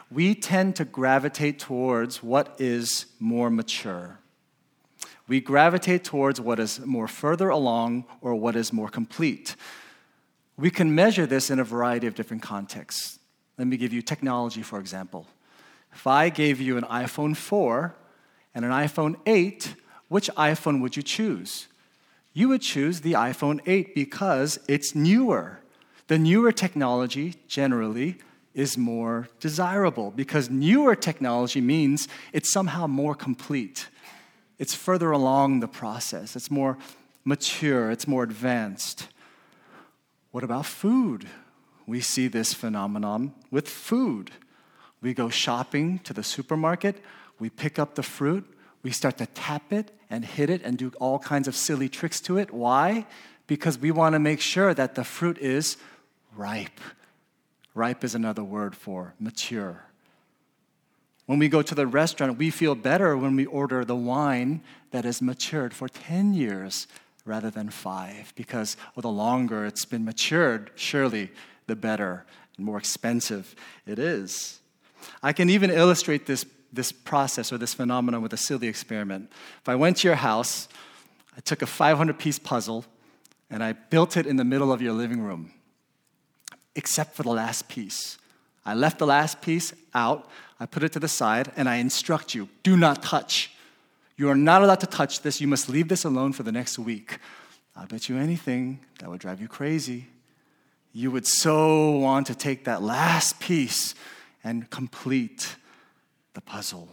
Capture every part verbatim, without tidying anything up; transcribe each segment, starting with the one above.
we tend to gravitate towards what is more mature. We gravitate towards what is more further along or what is more complete. We can measure this in a variety of different contexts. Let me give you technology, for example. If I gave you an iPhone four and an iPhone eight, which iPhone would you choose? You would choose the iPhone eight because it's newer. The newer technology, generally, is more desirable because newer technology means it's somehow more complete. It's further along the process. It's more mature. It's more advanced. What about food? We see this phenomenon with food. We go shopping to the supermarket. We pick up the fruit. We start to tap it and hit it and do all kinds of silly tricks to it. Why? Because we want to make sure that the fruit is ripe. Ripe is another word for mature. When we go to the restaurant, we feel better when we order the wine that is matured for ten years rather than five, because well, the longer it's been matured, surely the better and more expensive it is. I can even illustrate this, this process or this phenomenon with a silly experiment. If I went to your house, I took a five hundred piece puzzle, and I built it in the middle of your living room, except for the last piece. I left the last piece out, I put it to the side, and I instruct you, do not touch. You are not allowed to touch this. You must leave this alone for the next week. I'll bet you anything that would drive you crazy. You would so want to take that last piece and complete the puzzle.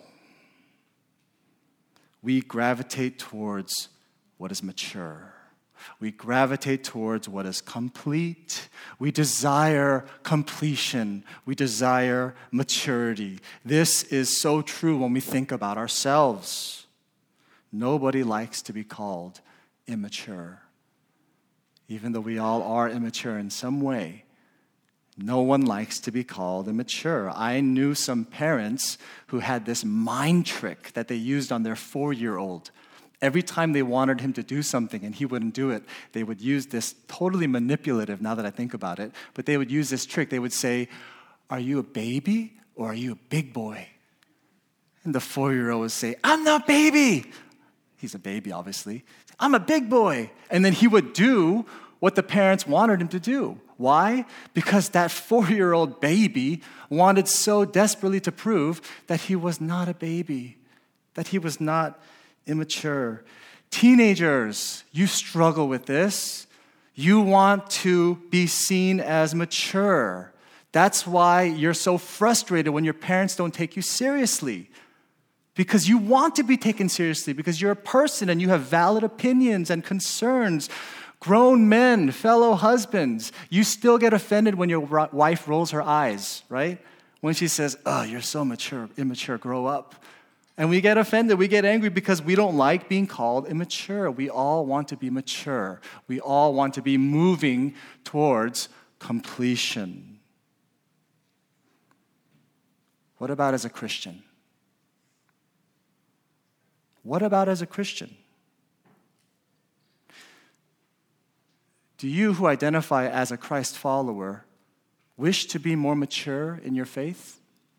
We gravitate towards what is mature. We gravitate towards what is complete. We desire completion. We desire maturity. This is so true when we think about ourselves. Nobody likes to be called immature. Even though we all are immature in some way, no one likes to be called immature. I knew some parents who had this mind trick that they used on their four-year-old. Every time they wanted him to do something and he wouldn't do it, they would use this totally manipulative, now that I think about it, but they would use this trick. They would say, are you a baby or are you a big boy? And the four-year-old would say, I'm not baby. He's a baby, obviously. I'm a big boy. And then he would do what the parents wanted him to do. Why? Because that four-year-old baby wanted so desperately to prove that he was not a baby, that he was not immature. Teenagers, you struggle with this. You want to be seen as mature. That's why you're so frustrated when your parents don't take you seriously. Because you want to be taken seriously, because you're a person and you have valid opinions and concerns. Grown men, fellow husbands, you still get offended when your wife rolls her eyes, right? When she says, oh, you're so mature, immature, grow up. And we get offended, we get angry because we don't like being called immature. We all want to be mature. We all want to be moving towards completion. What about as a Christian? What about as a Christian? Do you who identify as a Christ follower wish to be more mature in your faith?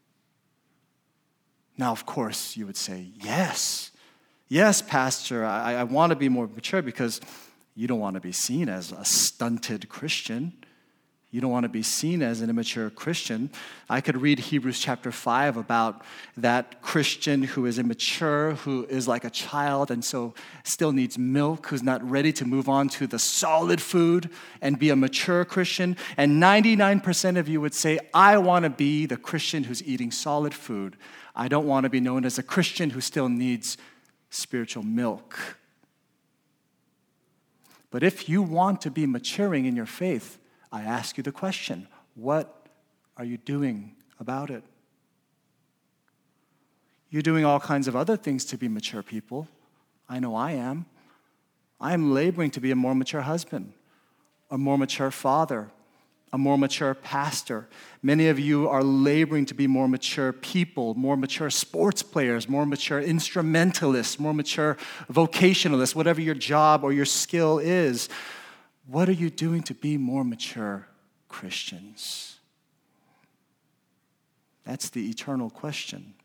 Now, of course, you would say, yes. Yes, Pastor, I, I want to be more mature because you don't want to be seen as a stunted Christian. You don't want to be seen as an immature Christian. I could read Hebrews chapter five about that Christian who is immature, who is like a child and so still needs milk, who's not ready to move on to the solid food and be a mature Christian. And ninety-nine percent of you would say, I want to be the Christian who's eating solid food. I don't want to be known as a Christian who still needs spiritual milk. But if you want to be maturing in your faith, I ask you the question, what are you doing about it? You're doing all kinds of other things to be mature people. I know I am. I am laboring to be a more mature husband, a more mature father, a more mature pastor. Many of you are laboring to be more mature people, more mature sports players, more mature instrumentalists, more mature vocationalists, whatever your job or your skill is. What are you doing to be more mature Christians? That's the eternal question.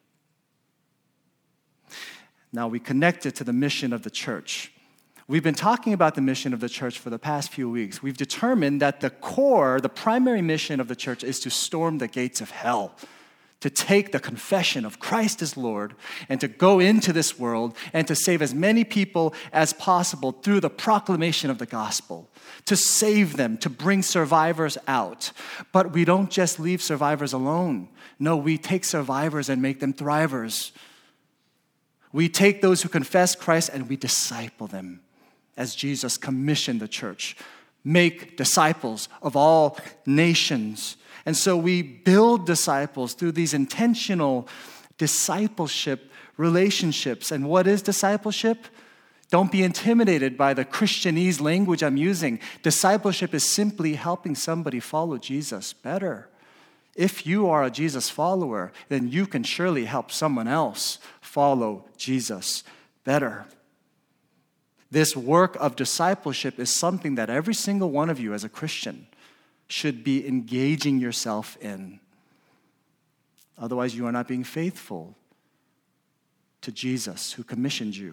Now we connect it to the mission of the church. We've been talking about the mission of the church for the past few weeks. We've determined that the core, the primary mission of the church is to storm the gates of hell, to take the confession of Christ as Lord and to go into this world and to save as many people as possible through the proclamation of the gospel, to save them, to bring survivors out. But we don't just leave survivors alone. No, we take survivors and make them thrivers. We take those who confess Christ and we disciple them as Jesus commissioned the church. Make disciples of all nations. And so we build disciples through these intentional discipleship relationships. And what is discipleship? Don't be intimidated by the Christianese language I'm using. Discipleship is simply helping somebody follow Jesus better. If you are a Jesus follower, then you can surely help someone else follow Jesus better. This work of discipleship is something that every single one of you as a Christian should be engaging yourself in. Otherwise, you are not being faithful to Jesus who commissioned you.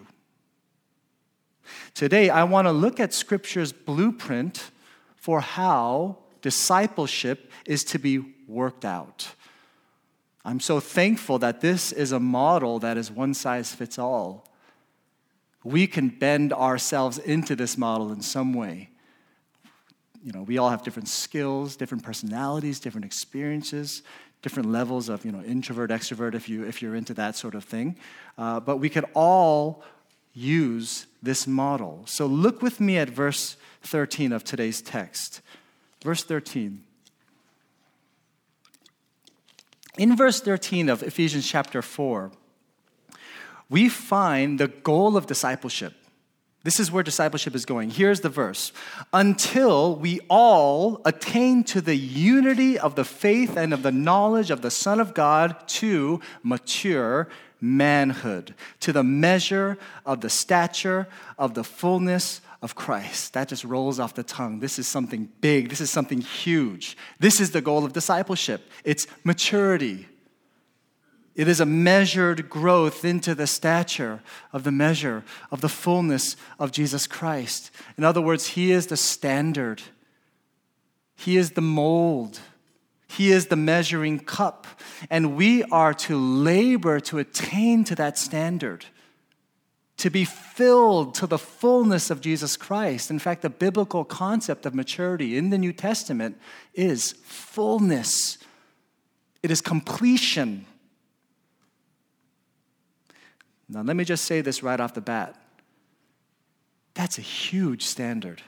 Today, I want to look at Scripture's blueprint for how discipleship is to be worked out. I'm so thankful that this is a model that is one size fits all. We can bend ourselves into this model in some way. You know, we all have different skills, different personalities, different experiences, different levels of, you know, introvert, extrovert, if, you, if you're into that sort of thing. Uh, but we could all use this model. So look with me at verse thirteen of today's text. Verse thirteen. In verse thirteen of Ephesians chapter four, we find the goal of discipleship. This is where discipleship is going. Here's the verse. Until we all attain to the unity of the faith and of the knowledge of the Son of God, to mature manhood, to the measure of the stature of the fullness of Christ. That just rolls off the tongue. This is something big. This is something huge. This is the goal of discipleship. It's maturity. It is a measured growth into the stature of the measure of the fullness of Jesus Christ. In other words, He is the standard. He is the mold. He is the measuring cup. And we are to labor to attain to that standard, to be filled to the fullness of Jesus Christ. In fact, the biblical concept of maturity in the New Testament is fullness. It is completion. Now, let me just say this right off the bat. That's a huge standard.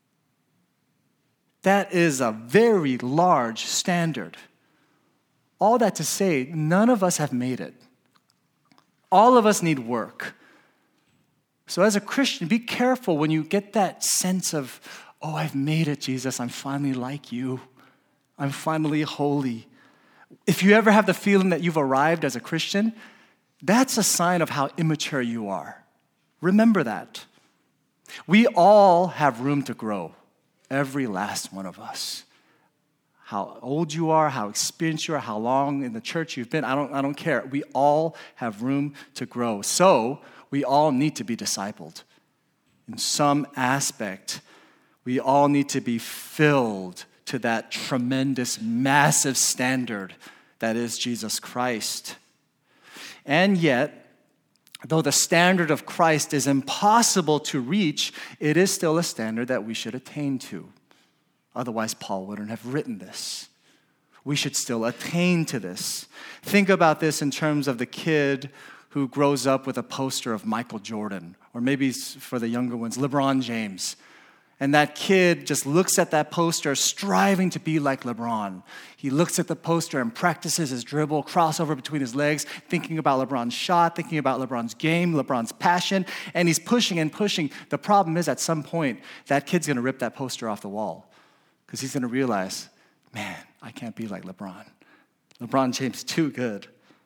That is a very large standard. All that to say, none of us have made it. All of us need work. So as a Christian, be careful when you get that sense of, oh, I've made it, Jesus. I'm finally like you. I'm finally holy. If you ever have the feeling that you've arrived as a Christian, that's a sign of how immature you are. Remember that. We all have room to grow. Every last one of us. How old you are, how experienced you are, how long in the church you've been, I don't, I don't care. We all have room to grow. So we all need to be discipled. In some aspect, we all need to be filled to that tremendous, massive standard that is Jesus Christ. And yet, though the standard of Christ is impossible to reach, it is still a standard that we should attain to. Otherwise, Paul wouldn't have written this. We should still attain to this. Think about this in terms of the kid who grows up with a poster of Michael Jordan, or maybe for the younger ones, LeBron James. And that kid just looks at that poster, striving to be like LeBron. He looks at the poster and practices his dribble, crossover between his legs, thinking about LeBron's shot, thinking about LeBron's game, LeBron's passion, and he's pushing and pushing. The problem is, at some point, that kid's going to rip that poster off the wall because he's going to realize, man, I can't be like LeBron. LeBron James is too good.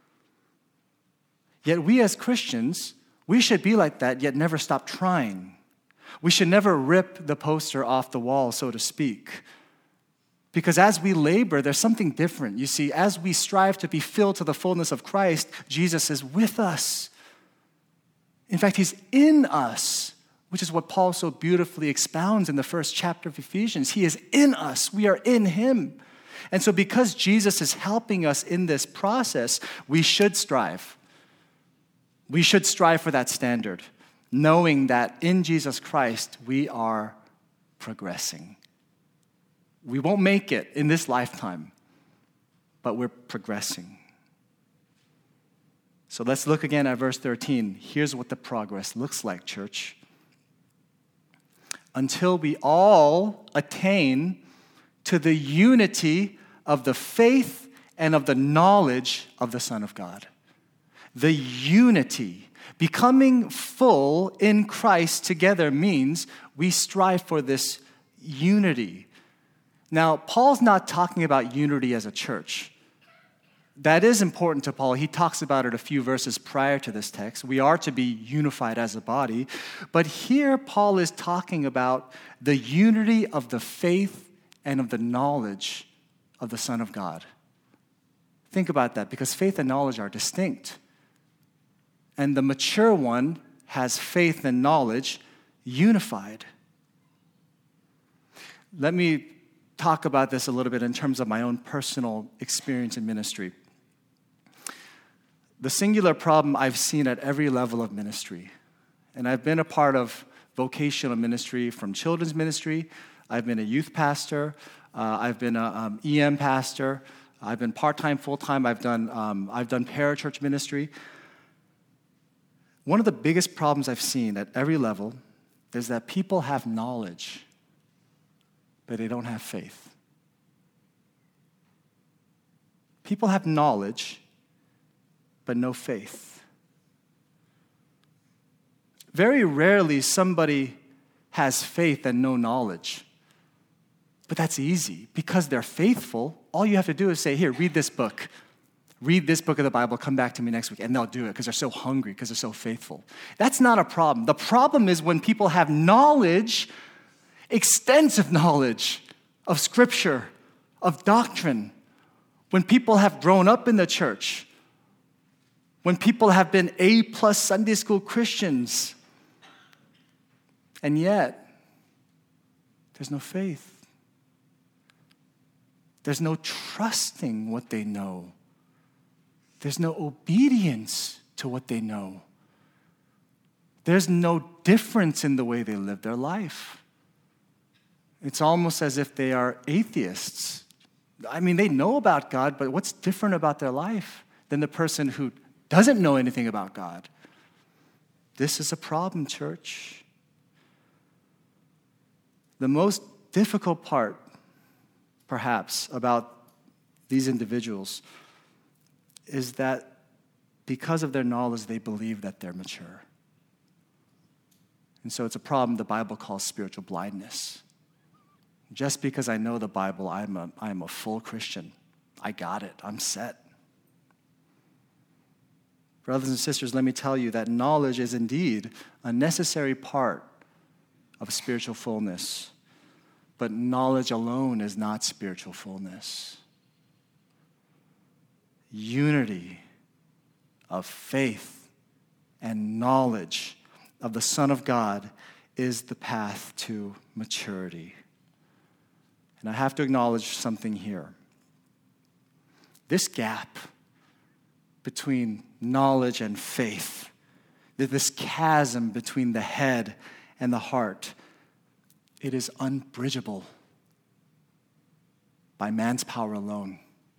Yet we as Christians, we should be like that, yet never stop trying. We should never rip the poster off the wall, so to speak. Because as we labor, there's something different. You see, as we strive to be filled to the fullness of Christ, Jesus is with us. In fact, he's in us, which is what Paul so beautifully expounds in the first chapter of Ephesians. He is in us. We are in him. And so because Jesus is helping us in this process, we should strive. We should strive for that standard, knowing that in Jesus Christ, we are progressing. We won't make it in this lifetime, but we're progressing. So let's look again at verse thirteen. Here's what the progress looks like, church. Until we all attain to the unity of the faith and of the knowledge of the Son of God. The unity. Becoming full in Christ together means we strive for this unity. Now, Paul's not talking about unity as a church. That is important to Paul. He talks about it a few verses prior to this text. We are to be unified as a body. But here, Paul is talking about the unity of the faith and of the knowledge of the Son of God. Think about that, because faith and knowledge are distinct. And the mature one has faith and knowledge unified. Let me talk about this a little bit in terms of my own personal experience in ministry. The singular problem I've seen at every level of ministry, and I've been a part of vocational ministry from children's ministry, I've been a youth pastor, uh, I've been an um, E M pastor, I've been part-time, full-time, I've done, um, I've done parachurch ministry. One of the biggest problems I've seen at every level is that people have knowledge, but they don't have faith. People have knowledge, but no faith. Very rarely somebody has faith and no knowledge. But that's easy. Because they're faithful, all you have to do is say, here, read this book. Read this book of the Bible, come back to me next week, and they'll do it because they're so hungry, because they're so faithful. That's not a problem. The problem is when people have knowledge, extensive knowledge of Scripture, of doctrine, when people have grown up in the church, when people have been A-plus Sunday school Christians, and yet there's no faith. There's no trusting what they know. There's no obedience to what they know. There's no difference in the way they live their life. It's almost as if they are atheists. I mean, they know about God, but what's different about their life than the person who doesn't know anything about God? This is a problem, church. The most difficult part, perhaps, about these individuals is that because of their knowledge, they believe that they're mature. And so it's a problem the Bible calls spiritual blindness. Just because I know the Bible, I'm a, I'm a full Christian. I got it. I'm set. Brothers and sisters, let me tell you that knowledge is indeed a necessary part of spiritual fullness. But knowledge alone is not spiritual fullness. Unity of faith and knowledge of the Son of God is the path to maturity. And I have to acknowledge something here. This gap between knowledge and faith, this chasm between the head and the heart, it is unbridgeable by man's power alone.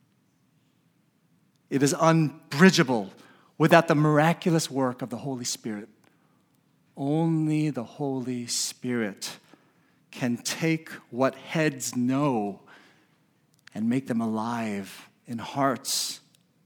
It is unbridgeable without the miraculous work of the Holy Spirit. Only the Holy Spirit can take what heads know and make them alive in hearts.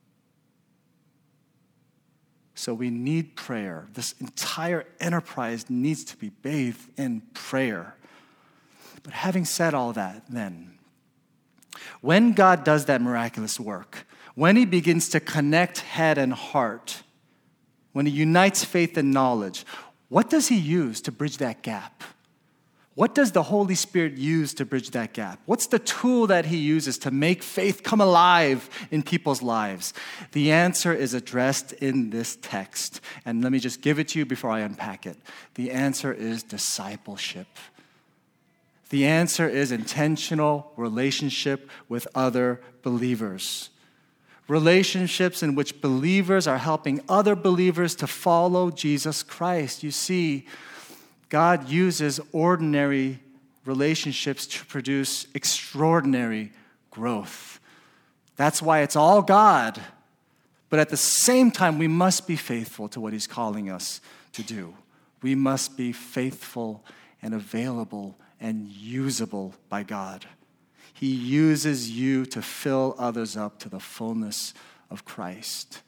So we need prayer. This entire enterprise needs to be bathed in prayer. But having said all that, then, when God does that miraculous work, when he begins to connect head and heart, when he unites faith and knowledge, what does he use to bridge that gap? What does the Holy Spirit use to bridge that gap? What's the tool that he uses to make faith come alive in people's lives? The answer is addressed in this text. And let me just give it to you before I unpack it. The answer is discipleship. The answer is intentional relationship with other believers. Relationships in which believers are helping other believers to follow Jesus Christ. You see, God uses ordinary relationships to produce extraordinary growth. That's why it's all God. But at the same time, we must be faithful to what he's calling us to do. We must be faithful and available and usable by God. He uses you to fill others up to the fullness of Christ.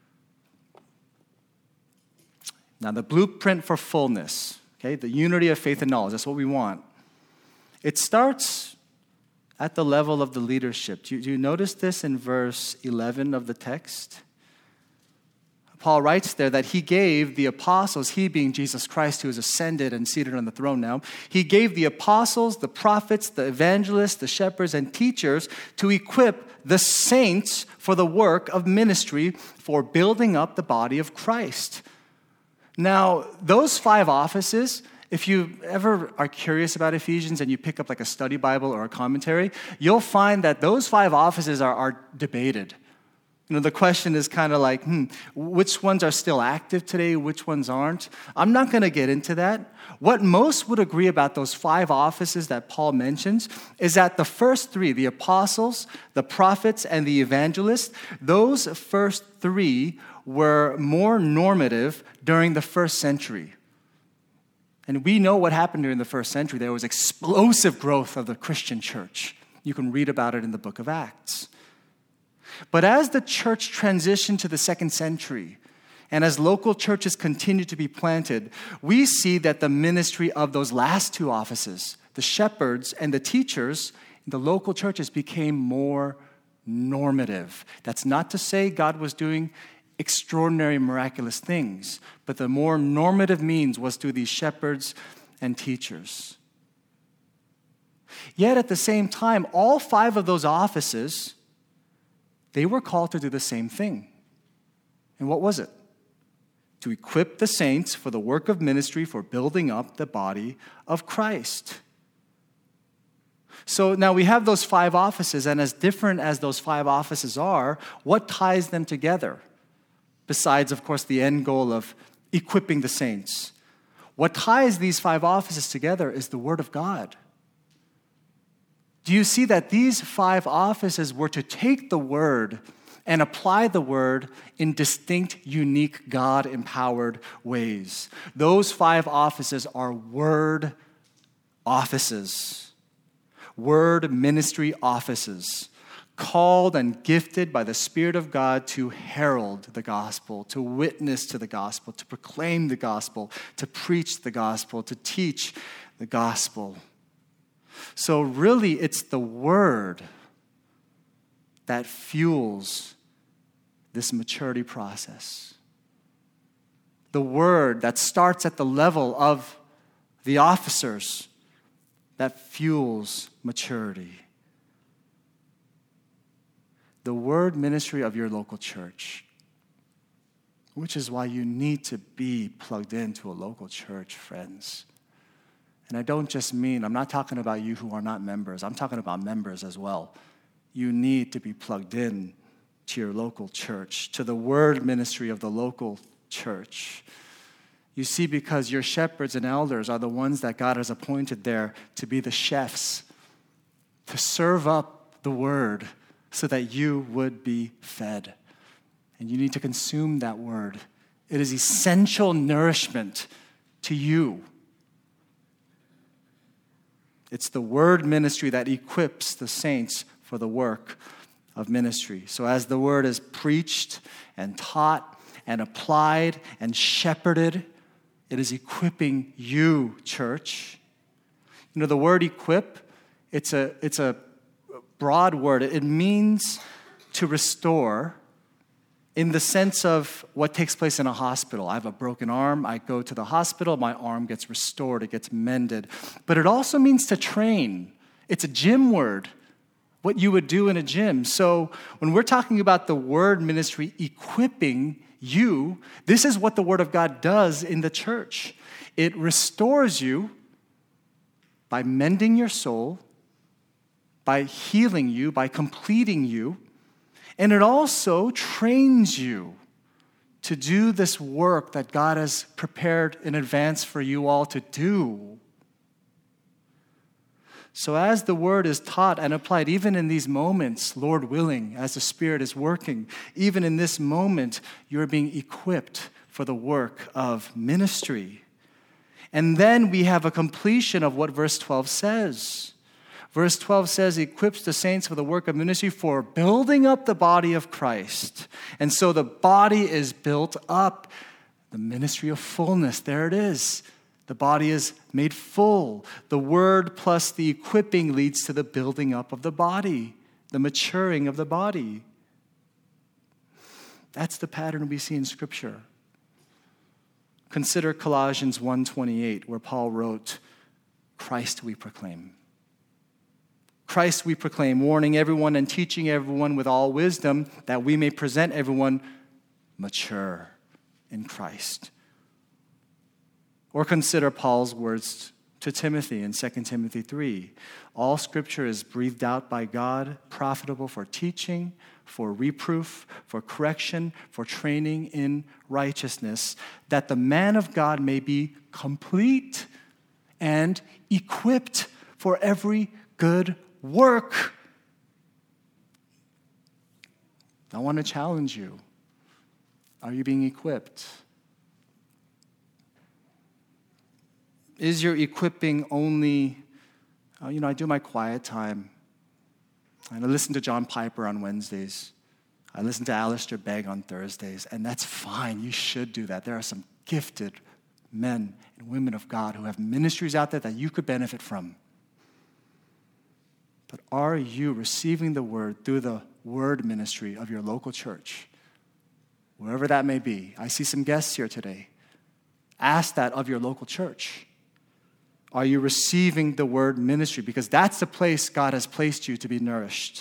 Now, the blueprint for fullness, okay, the unity of faith and knowledge, that's what we want. It starts at the level of the leadership. Do you, do you notice this in verse eleven of the text? Paul writes there that he gave the apostles, he being Jesus Christ who is ascended and seated on the throne now, he gave the apostles, the prophets, the evangelists, the shepherds, and teachers to equip the saints for the work of ministry for building up the body of Christ. Now, those five offices, if you ever are curious about Ephesians and you pick up like a study Bible or a commentary, you'll find that those five offices are, are debated. You know, the question is kind of like, hmm, which ones are still active today, which ones aren't? I'm not going to get into that. What most would agree about those five offices that Paul mentions is that the first three, the apostles, the prophets, and the evangelists, those first three were more normative during the first century. And we know what happened during the first century. There was explosive growth of the Christian church. You can read about it in the book of Acts. But as the church transitioned to the second century, and as local churches continued to be planted, we see that the ministry of those last two offices, the shepherds and the teachers, in the local churches became more normative. That's not to say God was doing extraordinary, miraculous things, but the more normative means was through these shepherds and teachers. Yet at the same time, all five of those offices, they were called to do the same thing. And what was it? To equip the saints for the work of ministry for building up the body of Christ. So now we have those five offices, and as different as those five offices are, what ties them together? Besides, of course, the end goal of equipping the saints. What ties these five offices together is the Word of God. Do you see that these five offices were to take the Word and apply the Word in distinct, unique, God-empowered ways? Those five offices are Word offices, Word ministry offices, called and gifted by the Spirit of God to herald the gospel, to witness to the gospel, to proclaim the gospel, to preach the gospel, to teach the gospel. So really, it's the Word that fuels this maturity process. The Word that starts at the level of the officers that fuels maturity. The Word ministry of your local church, which is why you need to be plugged into a local church, friends. And I don't just mean, I'm not talking about you who are not members. I'm talking about members as well. You need to be plugged in to your local church, to the Word ministry of the local church. You see, because your shepherds and elders are the ones that God has appointed there to be the chefs, to serve up the Word so that you would be fed. And you need to consume that Word. It is essential nourishment to you. It's the Word ministry that equips the saints for the work of ministry. So as the Word is preached and taught and applied and shepherded, it is equipping you, church. You know, the word equip, it's a, it's a broad word. It means to restore, in the sense of what takes place in a hospital. I have a broken arm. I go to the hospital. My arm gets restored. It gets mended. But it also means to train. It's a gym word, what you would do in a gym. So when we're talking about the word ministry equipping you, this is what the Word of God does in the church. It restores you by mending your soul, by healing you, by completing you, and it also trains you to do this work that God has prepared in advance for you all to do. So as the word is taught and applied, even in these moments, Lord willing, as the Spirit is working, even in this moment, you're being equipped for the work of ministry. And then we have a completion of what verse twelve says. Verse twelve says, equips the saints for the work of ministry for building up the body of Christ. And so the body is built up. The ministry of fullness, there it is. The body is made full. The word plus the equipping leads to the building up of the body, the maturing of the body. That's the pattern we see in Scripture. Consider Colossians one twenty-eight, where Paul wrote, Christ we proclaim. Christ we proclaim, warning everyone and teaching everyone with all wisdom, that we may present everyone mature in Christ. Or consider Paul's words to Timothy in Second Timothy three. All Scripture is breathed out by God, profitable for teaching, for reproof, for correction, for training in righteousness, that the man of God may be complete and equipped for every good work. I want to challenge you. Are you being equipped? Is your equipping only, uh, you know, I do my quiet time, and I listen to John Piper on Wednesdays. I listen to Alistair Begg on Thursdays, and that's fine. You should do that. There are some gifted men and women of God who have ministries out there that you could benefit from. But are you receiving the word through the word ministry of your local church? Wherever that may be. I see some guests here today. Ask that of your local church. Are you receiving the word ministry? Because that's the place God has placed you to be nourished.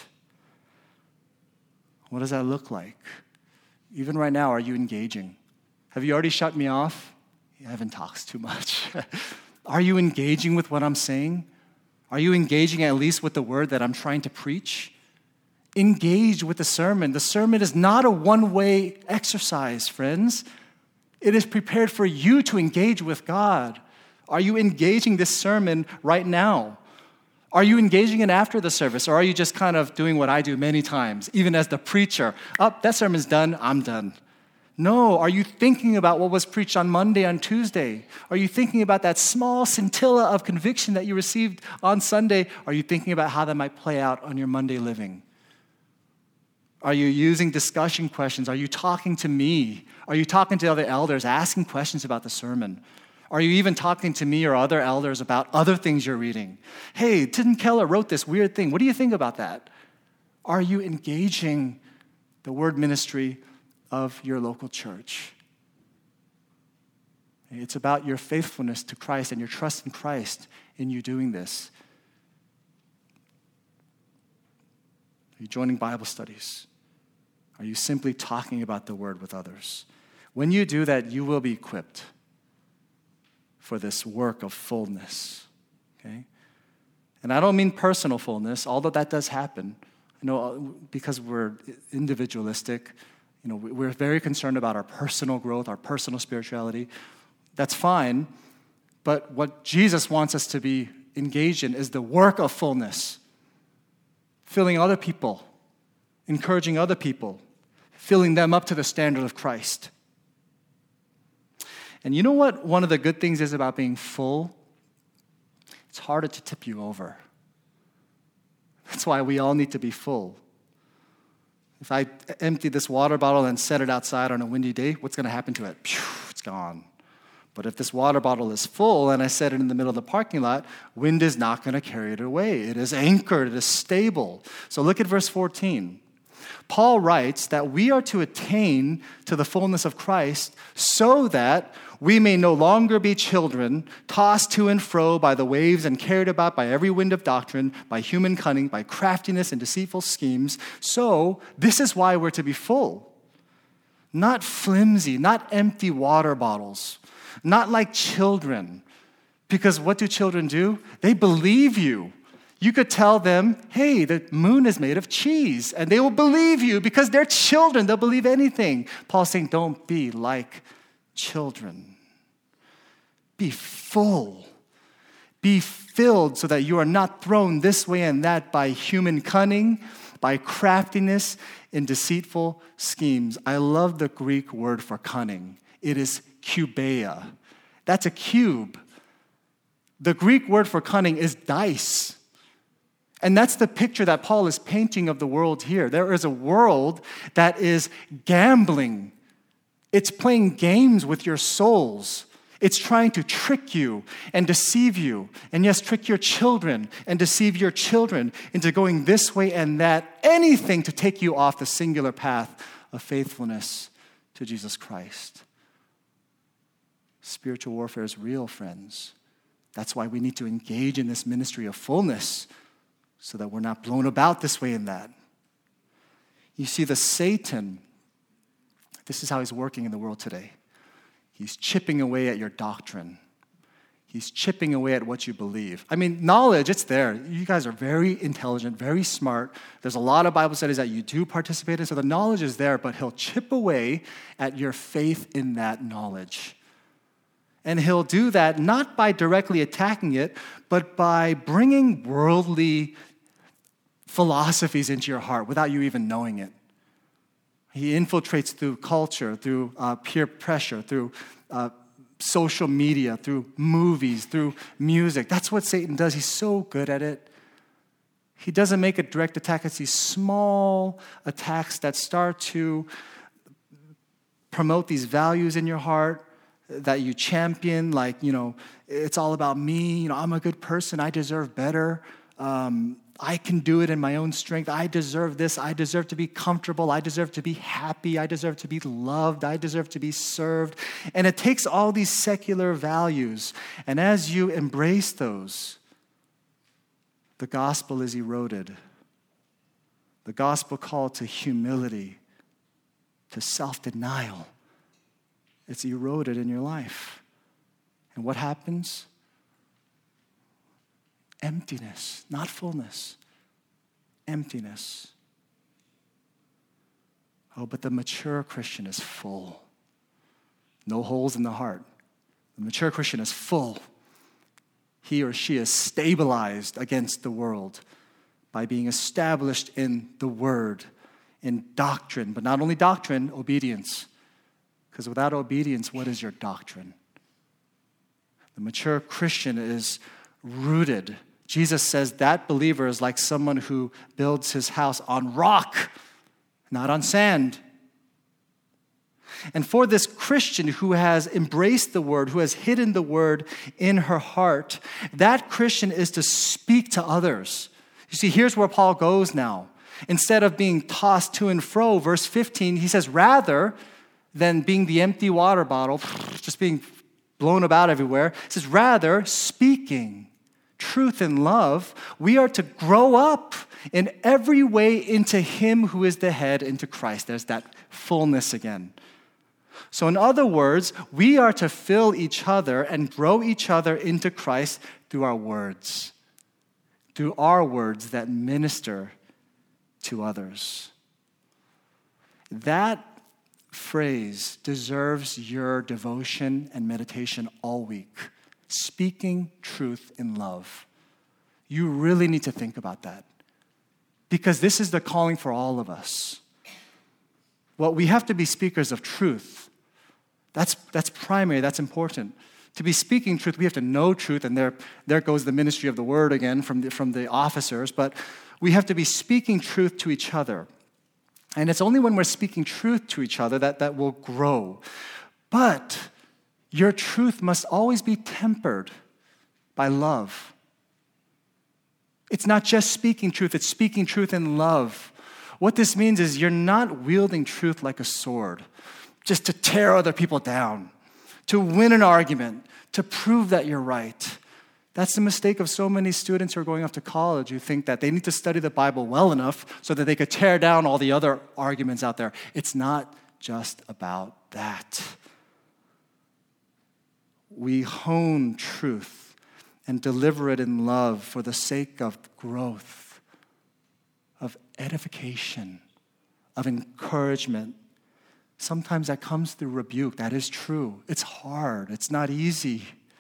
What does that look like? Even right now, are you engaging? Have you already shut me off? Evan talks too much. Are you engaging with what I'm saying? Are you engaging at least with the word that I'm trying to preach? Engage with the sermon. The sermon is not a one-way exercise, friends. It is prepared for you to engage with God. Are you engaging this sermon right now? Are you engaging it after the service? Or are you just kind of doing what I do many times, even as the preacher? Oh, that sermon's done, I'm done. No, are you thinking about what was preached on Monday, on Tuesday? Are you thinking about that small scintilla of conviction that you received on Sunday? Are you thinking about how that might play out on your Monday living? Are you using discussion questions? Are you talking to me? Are you talking to other elders, asking questions about the sermon? Are you even talking to me or other elders about other things you're reading? Hey, Tim Keller wrote this weird thing. What do you think about that? Are you engaging the word ministry of your local church? It's about your faithfulness to Christ and your trust in Christ in you doing this. Are you joining Bible studies? Are you simply talking about the word with others? When you do that, you will be equipped for this work of fullness, okay? And I don't mean personal fullness, although that does happen. You know, because we're individualistic, you know, we're very concerned about our personal growth, our personal spirituality. That's fine, but what Jesus wants us to be engaged in is the work of fullness, filling other people, encouraging other people, filling them up to the standard of Christ. And you know what one of the good things is about being full? It's harder to tip you over. That's why we all need to be full. If I empty this water bottle and set it outside on a windy day, what's going to happen to it? Phew, it's gone. But if this water bottle is full and I set it in the middle of the parking lot, wind is not going to carry it away. It is anchored, it is stable. So look at verse fourteen. Paul writes that we are to attain to the fullness of Christ so that we may no longer be children, tossed to and fro by the waves and carried about by every wind of doctrine, by human cunning, by craftiness and deceitful schemes. So this is why we're to be full. Not flimsy, not empty water bottles, not like children. Because what do children do? They believe you. You could tell them, hey, the moon is made of cheese, and they will believe you because they're children. They'll believe anything. Paul's saying, don't be like children. Be full. Be filled so that you are not thrown this way and that by human cunning, by craftiness, and deceitful schemes. I love the Greek word for cunning. It is kubeia. That's a cube. The Greek word for cunning is dice. And that's the picture that Paul is painting of the world here. There is a world that is gambling. It's playing games with your souls. It's trying to trick you and deceive you. And yes, trick your children and deceive your children into going this way and that. Anything to take you off the singular path of faithfulness to Jesus Christ. Spiritual warfare is real, friends. That's why we need to engage in this ministry of fullness, so that we're not blown about this way and that. You see, the Satan, this is how he's working in the world today. He's chipping away at your doctrine. He's chipping away at what you believe. I mean, knowledge, it's there. You guys are very intelligent, very smart. There's a lot of Bible studies that you do participate in, so the knowledge is there, but he'll chip away at your faith in that knowledge. And he'll do that not by directly attacking it, but by bringing worldly philosophies into your heart without you even knowing it. He infiltrates through culture, through uh, peer pressure, through uh, social media, through movies, through music. That's what Satan does. He's so good at it. He doesn't make a direct attack. It's these small attacks that start to promote these values in your heart that you champion, like, you know, it's all about me. You know, I'm a good person. I deserve better. Um, I can do it in my own strength. I deserve this. I deserve to be comfortable. I deserve to be happy. I deserve to be loved. I deserve to be served. And it takes all these secular values. And as you embrace those, the gospel is eroded. The gospel call to humility, to self-denial, it's eroded in your life. And what happens? Emptiness, not fullness. Emptiness. Oh, but the mature Christian is full. No holes in the heart. The mature Christian is full. He or she is stabilized against the world by being established in the word, in doctrine, but not only doctrine, obedience. Because without obedience, what is your doctrine? The mature Christian is rooted. Jesus says that believer is like someone who builds his house on rock, not on sand. And for this Christian who has embraced the word, who has hidden the word in her heart, that Christian is to speak to others. You see, here's where Paul goes now. Instead of being tossed to and fro, verse fifteen, he says, rather than being the empty water bottle, just being blown about everywhere, he says, rather, speaking truth in love, we are to grow up in every way into him who is the head, into Christ. There's that fullness again. So in other words, we are to fill each other and grow each other into Christ through our words, through our words that minister to others. That phrase deserves your devotion and meditation all week. Speaking truth in love. You really need to think about that, because this is the calling for all of us. Well, we have to be speakers of truth. That's, that's primary, that's important. To be speaking truth, we have to know truth, and there, there goes the ministry of the word again from the, from the officers, but we have to be speaking truth to each other. And it's only when we're speaking truth to each other that that will grow. But your truth must always be tempered by love. It's not just speaking truth, it's speaking truth in love. What this means is you're not wielding truth like a sword, just to tear other people down, to win an argument, to prove that you're right. That's the mistake of so many students who are going off to college who think that they need to study the Bible well enough so that they could tear down all the other arguments out there. It's not just about that. We hone truth and deliver it in love for the sake of growth, of edification, of encouragement. Sometimes that comes through rebuke. That is true. It's hard. It's not easy.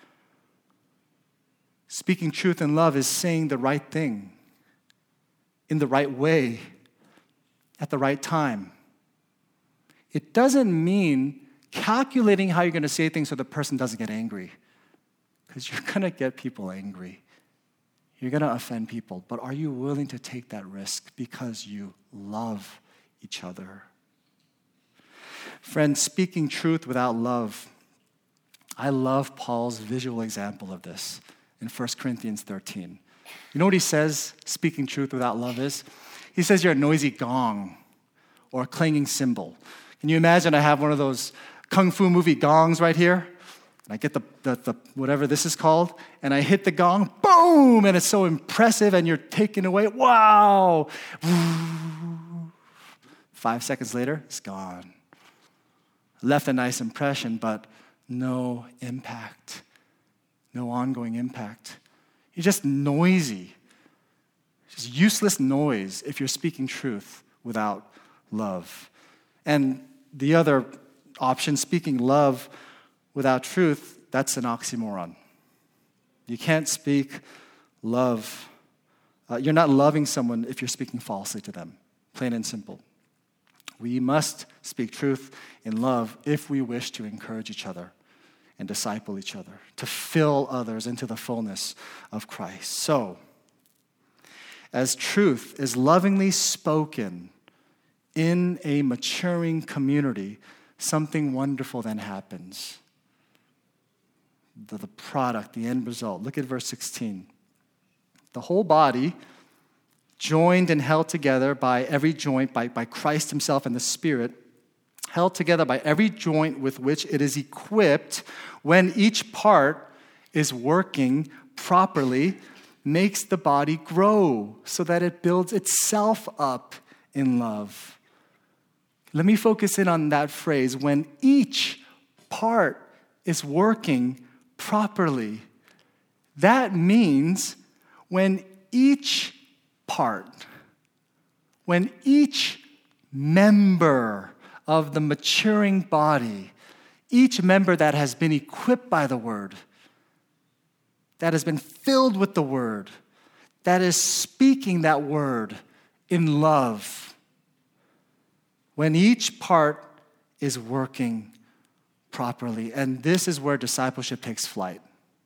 Speaking truth in love is saying the right thing in the right way at the right time. It doesn't mean calculating how you're going to say things so the person doesn't get angry, because you're going to get people angry. You're going to offend people. But are you willing to take that risk because you love each other? Friends, speaking truth without love. I love Paul's visual example of this in First Corinthians thirteen. You know what he says speaking truth without love is? He says you're a noisy gong or a clanging cymbal. Can you imagine I have one of those kung fu movie gongs right here? And I get the, the, the whatever this is called, and I hit the gong, boom, and it's so impressive, and you're taken away. Wow! Five seconds later, it's gone. Left a nice impression, but no impact. No ongoing impact. You're just noisy. Just useless noise if you're speaking truth without love. And the other option, speaking love without truth, that's an oxymoron. You can't speak love. Uh, you're not loving someone if you're speaking falsely to them, plain and simple. We must speak truth in love if we wish to encourage each other and disciple each other, to fill others into the fullness of Christ. So, as truth is lovingly spoken in a maturing community, something wonderful then happens. The, the product, the end result. Look at verse sixteen. The whole body, joined and held together by every joint, by, by Christ himself and the Spirit, held together by every joint with which it is equipped, when each part is working properly, makes the body grow so that it builds itself up in love. Let me focus in on that phrase, when each part is working properly. That means when each part, when each member of the maturing body, each member that has been equipped by the word, that has been filled with the word, that is speaking that word in love, when each part is working properly. And this is where discipleship takes flight.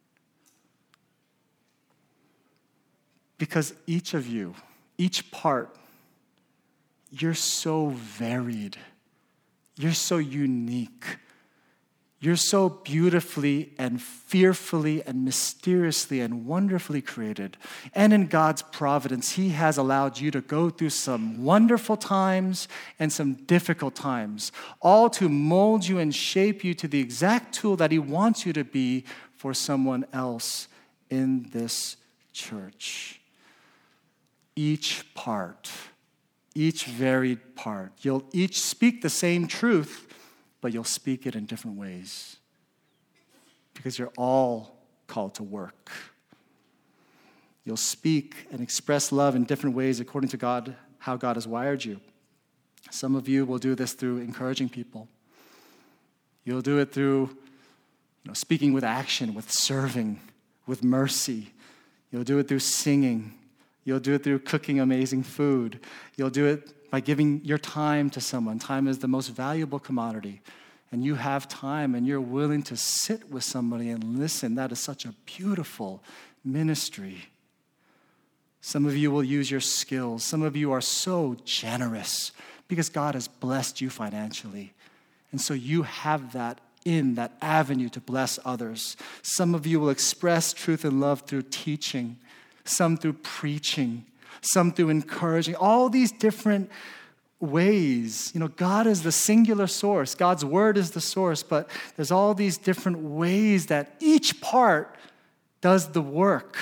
Because each of you, each part, you're so varied. You're so unique. You're so beautifully and fearfully and mysteriously and wonderfully created. And in God's providence, He has allowed you to go through some wonderful times and some difficult times, all to mold you and shape you to the exact tool that He wants you to be for someone else in this church. Each part, each varied part. You'll each speak the same truth, but you'll speak it in different ways because you're all called to work. You'll speak and express love in different ways according to God, how God has wired you. Some of you will do this through encouraging people. You'll do it through you know, speaking with action, with serving, with mercy. You'll do it through singing. You'll do it through cooking amazing food. You'll do it by giving your time to someone. Time is the most valuable commodity. And you have time and you're willing to sit with somebody and listen. That is such a beautiful ministry. Some of you will use your skills. Some of you are so generous because God has blessed you financially. And so you have that in, that avenue to bless others. Some of you will express truth and love through teaching, some through preaching, some through encouraging. All these different ways. You know, God is the singular source. God's word is the source, but there's all these different ways that each part does the work.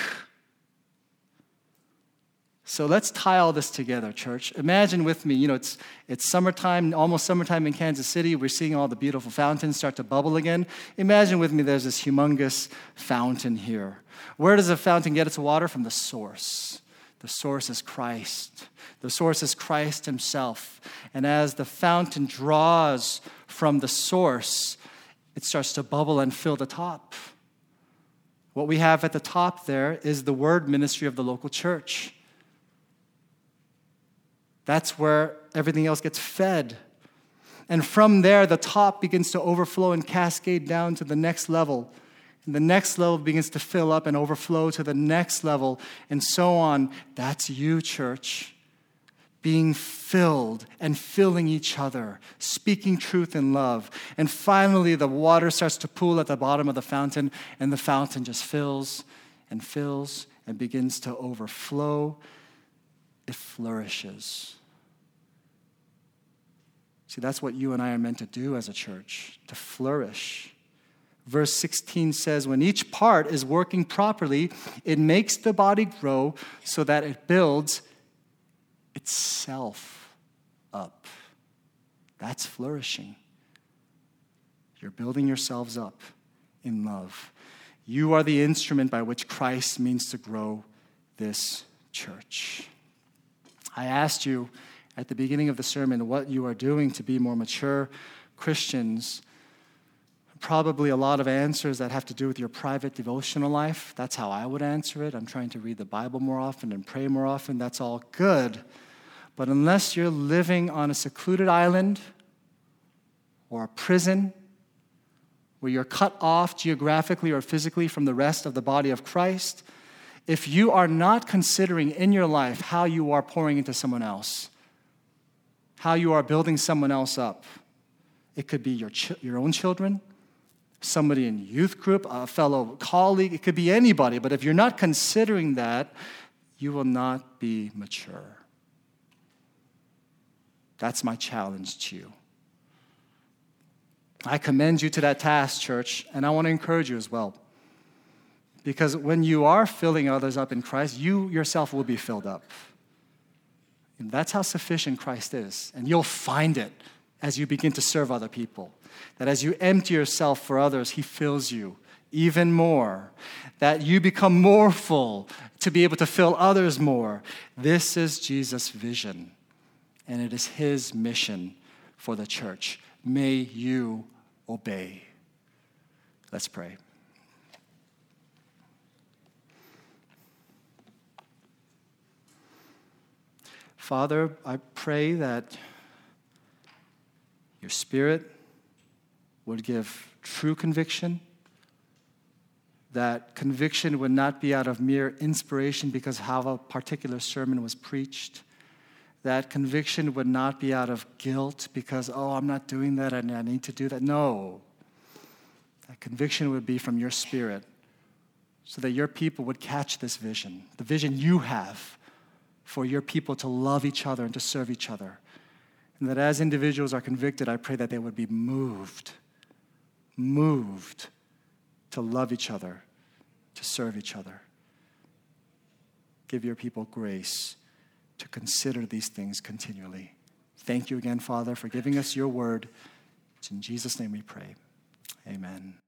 So let's tie all this together, church. Imagine with me, you know, it's it's summertime, almost summertime in Kansas City. We're seeing all the beautiful fountains start to bubble again. Imagine with me there's this humongous fountain here. Where does a fountain get its water? From the source. The source is Christ. The source is Christ himself. And as the fountain draws from the source, it starts to bubble and fill the top. What we have at the top there is the word ministry of the local church. That's where everything else gets fed. And from there, the top begins to overflow and cascade down to the next level. And the next level begins to fill up and overflow to the next level, and so on. That's you, church. Being filled and filling each other, speaking truth in love. And finally, the water starts to pool at the bottom of the fountain, and the fountain just fills and fills and begins to overflow. It flourishes. See, that's what you and I are meant to do as a church, to flourish. Verse sixteen says, when each part is working properly, it makes the body grow so that it builds itself up. That's flourishing. You're building yourselves up in love. You are the instrument by which Christ means to grow this church. I asked you at the beginning of the sermon what you are doing to be more mature Christians. Probably a lot of answers that have to do with your private devotional life. That's how I would answer it. I'm trying to read the Bible more often and pray more often. That's all good. But unless you're living on a secluded island or a prison where you're cut off geographically or physically from the rest of the body of Christ, if you are not considering in your life how you are pouring into someone else, how you are building someone else up, it could be your ch- your own children, somebody in youth group, a fellow colleague, it could be anybody. But if you're not considering that, you will not be mature. That's my challenge to you. I commend you to that task, church, and I want to encourage you as well. Because when you are filling others up in Christ, you yourself will be filled up. And that's how sufficient Christ is. And you'll find it as you begin to serve other people. That as you empty yourself for others, he fills you even more. That you become more full to be able to fill others more. This is Jesus' vision. And it is his mission for the church. May you obey. Let's pray. Father, I pray that your Spirit would give true conviction, that conviction would not be out of mere inspiration because how a particular sermon was preached, that conviction would not be out of guilt because, oh, I'm not doing that and I need to do that. No. That conviction would be from your Spirit so that your people would catch this vision, the vision you have for your people to love each other and to serve each other. And that as individuals are convicted, I pray that they would be moved, moved to love each other, to serve each other. Give your people grace to consider these things continually. Thank you again, Father, for giving us your word. It's in Jesus' name we pray. Amen.